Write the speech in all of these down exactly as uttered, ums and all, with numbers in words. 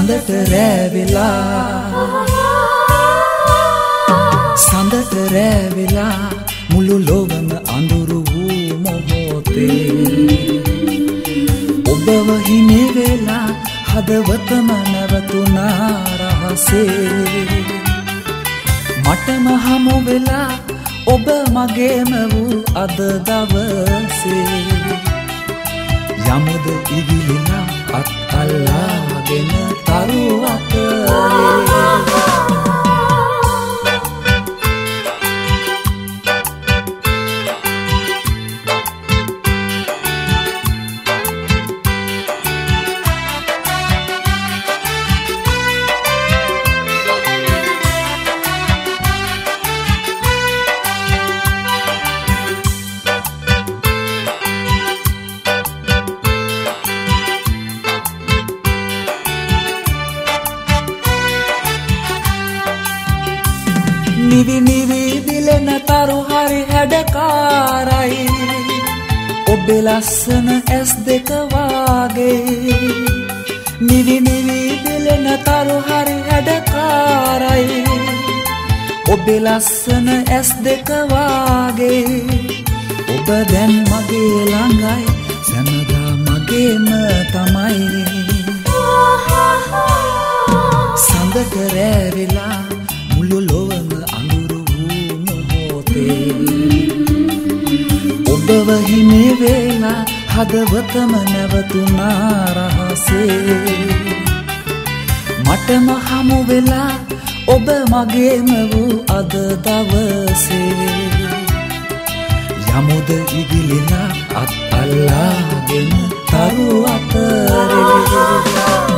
සඳට රැවිලා සඳට රැවිලා මුළු ලොවම අඳුරු වූ මොහොතේ ඔබව හිමි වෙලා හදවතම නැවතුණා රහසේ මටම හමු වෙලා ඔබ මගේම වූ අද දවසේ යමුද ඉගිලිලා අත් අල්ලාගෙන තරු අතරේ නිවි නිවි දිලෙන තරු හරි හැඩකාරයි ඔබේ ලස්සන ඇස් දෙක වාගේ නිවි නිවි දිලෙන තරු හරි හැඩකාරයි ඔබේ ලස්සන ඇස් දෙක වාගේ ඔබ දැන් මගේ ළඟයි සැමදා මගේම තමයි සඳට රැවිලා මුළු ලොවම අඳුරු වූ මොහොතේ ඔබව හිමි වෙලා හදවතම නැවතුණා රහසේ මටම හමු වෙලා ඔබ මගේම වූ අද දවසේ යමුද ඉගිලිලා අත් අල්ලාගෙන තරු අතරේ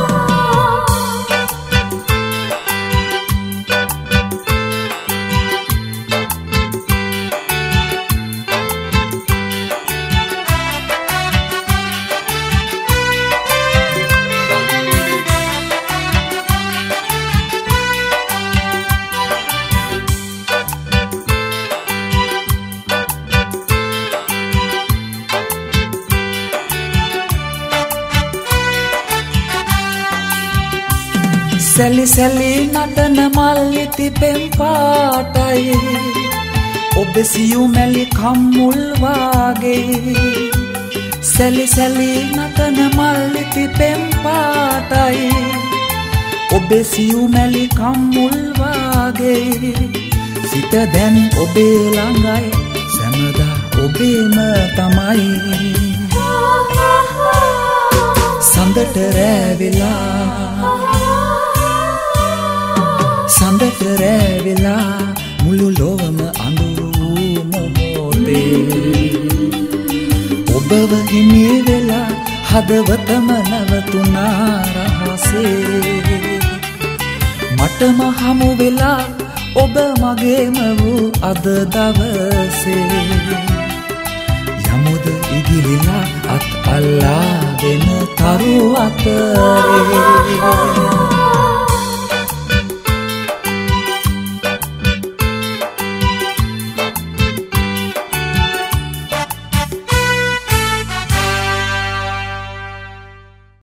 සැලි සැලි නටන මල්ලිති පෙම් පාටයි ඔබ සියු මැලි කම්මුල් වාගේ සැලි සැලි නටන මල්ලිති පෙම් පාටයි ඔබ සියු මැලි කම්මුල් වාගේ සිත දැන් ඔබේ ළඟයි සැමදා ඔබේම තමයි සඳට රැවිලා සඳට රැවිලා මුළු ලොවම අඳුරු වූ මොහොතේ ඔබව හිමි වෙලා හදවතම නැවතුණා රහසේ මටම හමු වෙලා ඔබ මගේම වූ අද දවසේ යමුද ඉගිලිලා අත් අල්ලාගෙන තරු අතරේ